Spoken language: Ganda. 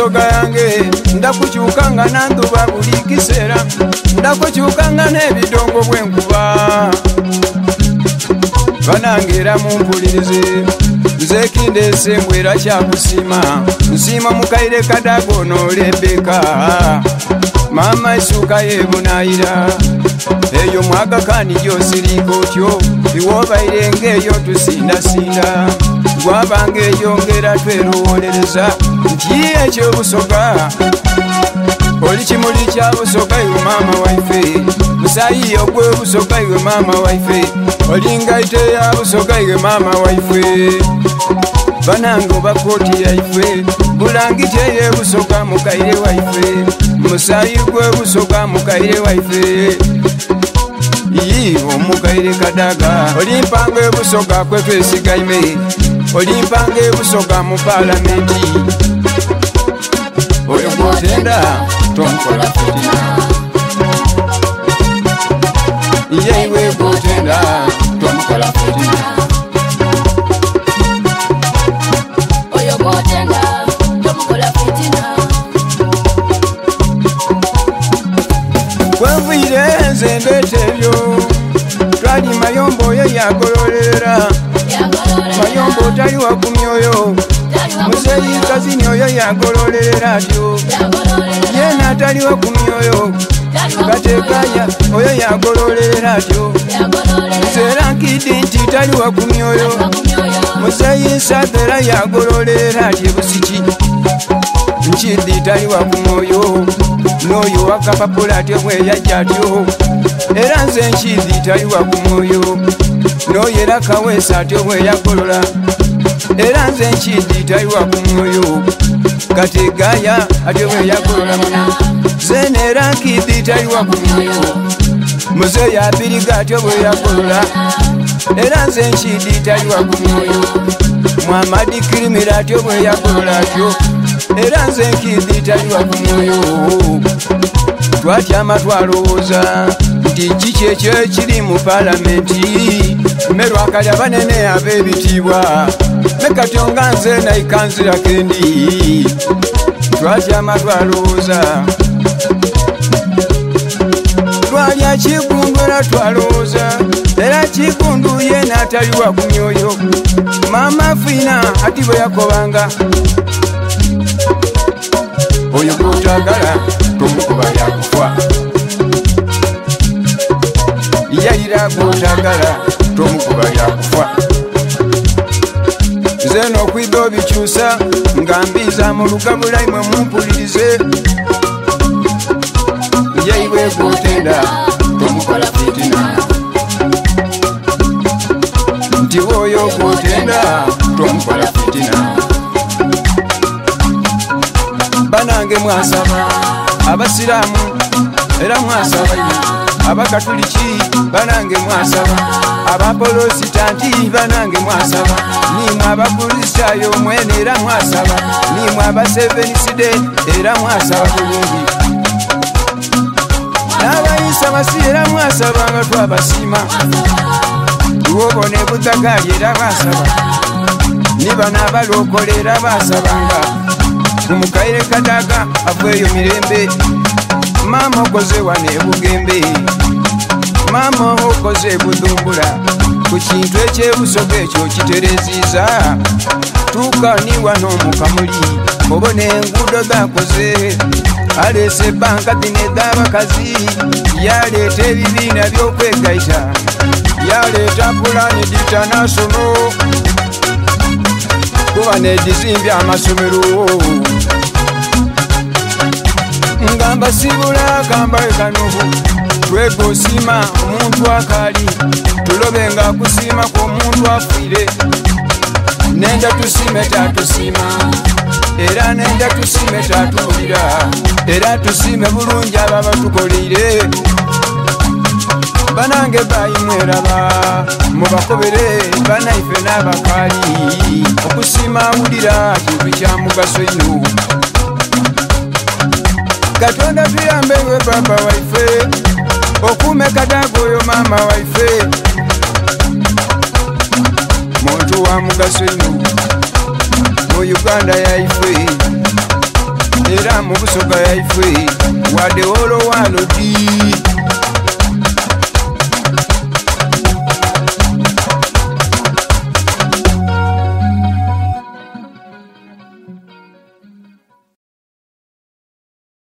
busoga yange ndakukyukanga nanduba buli kiseera ndakukyukanga n'ebidongo bw'enkuba banangera mumpulirize nze kindeese mbwera kyakusiima nsiima mukaire kadago n'olembeka mama isuka yebunayira eyo mwagakani gyosirika otyo iwobaire ng'eyo tusindasinda gwabanga eyongera twerowolereza nti ekyo busoga oli kimuli kya busoga iwe mama waife musayi ogwe busoga iwe mama waife oli ngaite ya busoga iwe mama waife banange bakoti yaife bulangite ye busoga mukaire waife musayi gwe busoga mukaire waife iyi omukaire kadaga olimpange busoga kwe twesigaime olimpange busoga mu palamenti oyo gwotenda tomukola fitina iye iwe gwotenda tomukola fitina oyo gwotenda tomukola fitina kwevire nze mbetebyo twali mayombo oyo yagololera mayombo otali wakumyoyo muzeyi kazini oyo yagololera atyo yena atali wakumyoyo gatekaya oyo yagololera atyo zera nkidi nti tali wakumyoyo muzeyi nsatera yagololera atyo busiki nkidi tali wakumyoyo n'oyo wakapapula atyo bweyajja atyo era nze nkidi tali wakumyoyo n'oyo era kaweesa atyo bweyagolola era nze nkidi tali wakumyoyo kategaya atyo bweyagolola muno zene era nkidi tali wakumyoyo muzeeyo abiriga atyo bweyagolola era nze nkidi tali wakumyoyo mwamadi kirimira atyo bweyagolola atyo era nze nkidi tali wakumyoyo twatyama twalowooza nti kiki ekyo ekiri mu palamenti merwakali abanene ab'ebitiibwa nekatonga nze nayikanzirako endi twatyama twalowooza twalya kigundu era twalowooza era kigundu yena atali wakumyoyo mama fina ati bwe yakobanga oyo gwotagala tomukuba yakufa yayira gwotagala tomukuba yakufa nze n'okwiga obikyusa nga mbiza mu lugabula imwe mumpulirize yaiwe gwotenda tomukola fitina nti woyo gwotenda tomukola fitina banange mwasaba abasiramu era mwasaba abakatuliki banange mwasaba abapolisitanti banange mwasaba nimwe abakristaayo mwene era mwasaba nimwe abaseveniside era mwasaba bulungi n'abayisa basi era mwasaba nga twabasiima tuwobone butagali era basaba nibana abalokole era basabanga tumukaire kadaga afweyo mirembe mama okoze wane bugembe mama okoze budumbula ku kintu ekyebusoga ekyo kitereziza tukaniwa n'omukamuli obone enguudo zakoze alese banka dine z'abakazi yaleeta ebibiina by'okwegaita yaleeta pulani ditanasono kuba negizimbya amasomero ngamba sibula kambaye kanuhu twegosiima omuntu akali tulobe nga kusiima kw'omuntu afiire nenda tusiime tatusiima era nenda tusiime tatuwulira era tusiime bulungi abo abatukoleire banange bayimweraba mubakobere banaife n'abakali okusiima awulira kintu kya mugaso ino katonda tuyambe we papa waife okume kadago oyo mama waife muntu wa mugaso ino mu Uganda yaife era mu busoga yaife wadde olowano ddi